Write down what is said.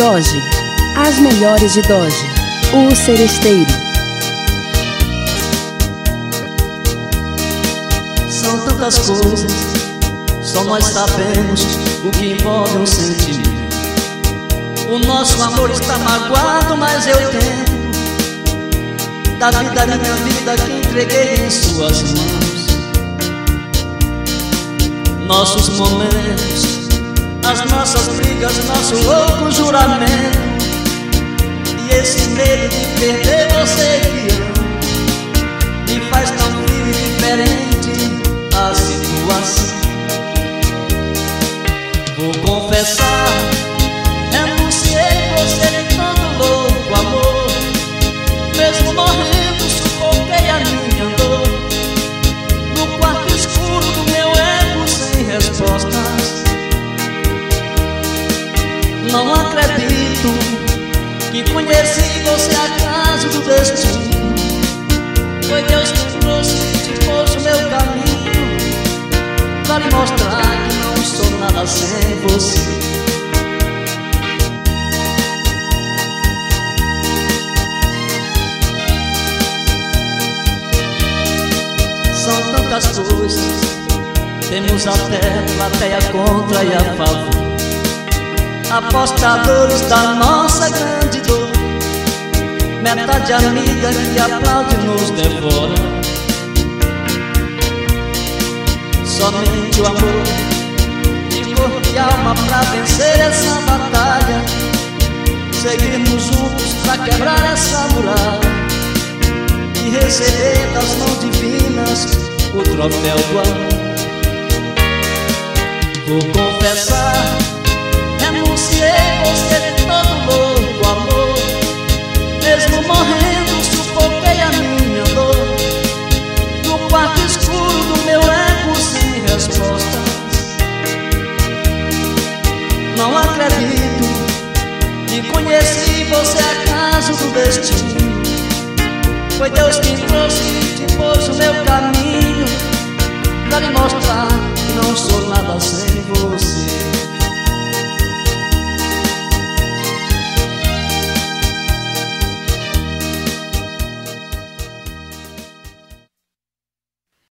Doge, as melhores de Doge, o Seresteiro. São tantas coisas, só nós sabemos o que envolve um sentimento. O nosso amor está magoado, mas eu tento da vida, minha vida, que entreguei em suas mãos. Nossos momentos, as nossas brigas, nosso louco juramento, e esse medo de perder você que amo me faz tão frio e diferente a situação. Vou confessar, renunciei você de tanto louco amor. Mesmo morrendo, sufoquei a minha dor no quarto escuro do meu ego sem respostas. Não acredito que conheci você acaso do destino. Foi Deus que trouxe e te pôs no meu caminho pra lhe mostrar que não sou nada sem você. São tantas coisas, temos até plateia contra e a favor, apostadores da nossa grande dor, metade amiga que aplaude e nos devora. Somente o amor de corpo e alma pra vencer essa batalha, seguirmos juntos pra quebrar essa muralha e receber das mãos divinas o troféu do amor. Vou confessar, renunciei você de todo louco amor. Mesmo morrendo, sufoquei a minha dor no quarto escuro do meu ego sem respostas. Não acredito que conheci você acaso do destino. Foi Deus quem trouxe e te pôs no meu caminho pra lhe mostrar que não sou nada sem você.